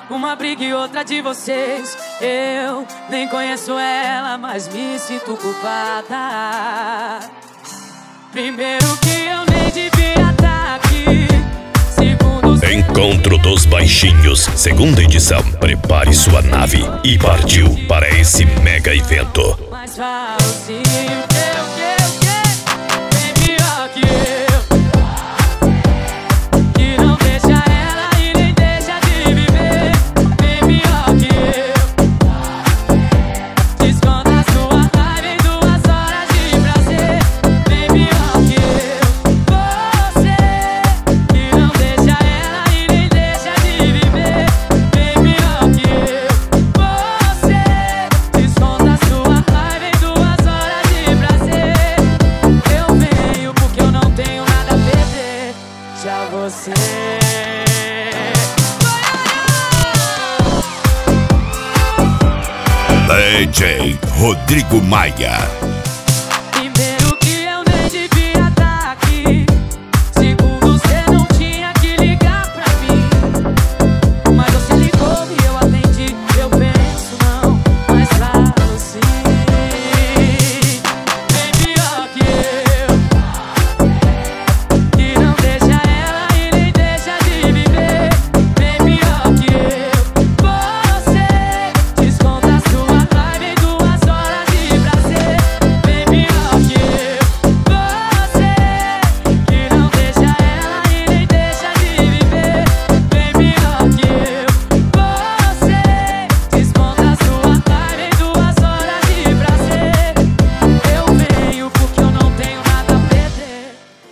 uma briga e outra de vocês. Eu nem conheço ela, mas me sinto culpada. Primeiro que eu nem devia estar aqui. Segundo, Encontro dos Baixinhos, segunda edição. Prepare sua nave e partiu para esse mega evento. mas falo sim, o que? Bem pior que eu. Que não deixa ela e nem deixa de viver. Bem pior que eu. Se esconda a sua raiva em 2 horas de prazer. Bem pior que eu. Você que não deixa ela e nem deixa de viver. Bem pior que eu. Você se esconda a sua raiva em 2 horas de prazer. Eu venho porque eu não tenho nada a perder. Já você. DJ Rodrigo Maia. Primeiro que eu nem devia estar aqui. Segundo, você não tinha que ligar pra mim. Mas você ligou e eu atendi. Eu penso não, mas falo sim. Bem pior que eu. Que não deixa ela e nem deixa de viver. Bem pior que eu. Você se esconda a sua raiva em 2 horas de prazer. Bem pior que eu. Você que não deixa ela e nem deixa de viver. Bem pior que eu. Você se esconda a sua raiva em 2 horas de prazer. Eu venho porque eu não tenho nada a perder.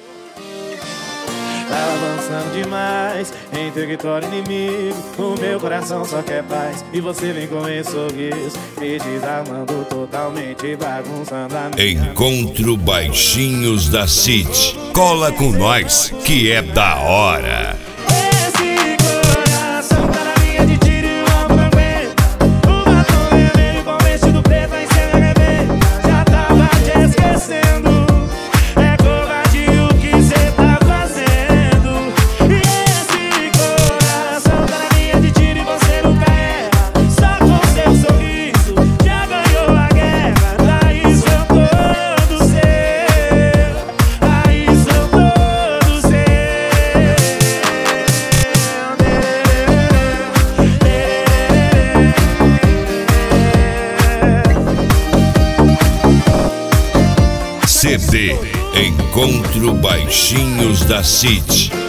Tá avançando demais em território inimigo. O meu coração só quer paz e você vem com esse sorriso me desarmando totalmente, bagunçando a minha. Encontro Baixinhos da City. Cola com nós, que é da hora. Esse coração tá na linha de tiro e o ombro não aguenta. O batom vermelho com vestido preto em cena rebenta. Já tava te esquecendo. É covardia o que cê tá fazendo. E esse coração tá na linha de tiro e você nunca erra. Só com seu sorriso já ganhou a guerra. Daí sou todo seu. Aí sou todo seu. CD Encontro Baixinhos da City.